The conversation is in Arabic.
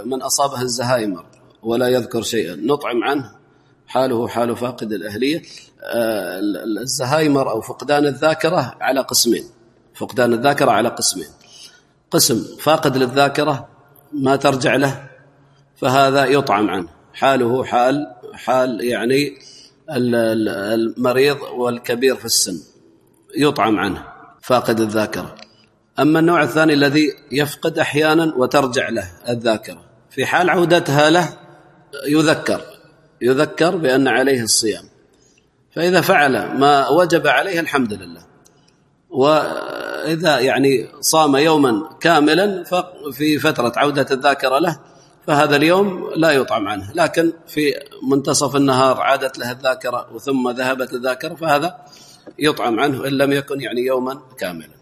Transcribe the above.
من أصابه الزهايمر ولا يذكر شيئا نطعم عنه، حاله حال فاقد الأهلية. الزهايمر أو فقدان الذاكرة على قسمين، فقدان الذاكرة على قسمين: قسم فاقد للذاكرة ما ترجع له، فهذا يطعم عنه، حاله حال يعني المريض والكبير في السن، يطعم عنه فاقد الذاكرة. أما النوع الثاني الذي يفقد أحيانا وترجع له الذاكرة، في حال عودتها له يذكر بأن عليه الصيام، فإذا فعل ما وجب عليه الحمد لله، وإذا يعني صام يوما كاملا في فترة عودة الذاكرة له فهذا اليوم لا يطعم عنه، لكن في منتصف النهار عادت له الذاكرة وثم ذهبت الذاكرة فهذا يطعم عنه إن لم يكن يعني يوما كاملا.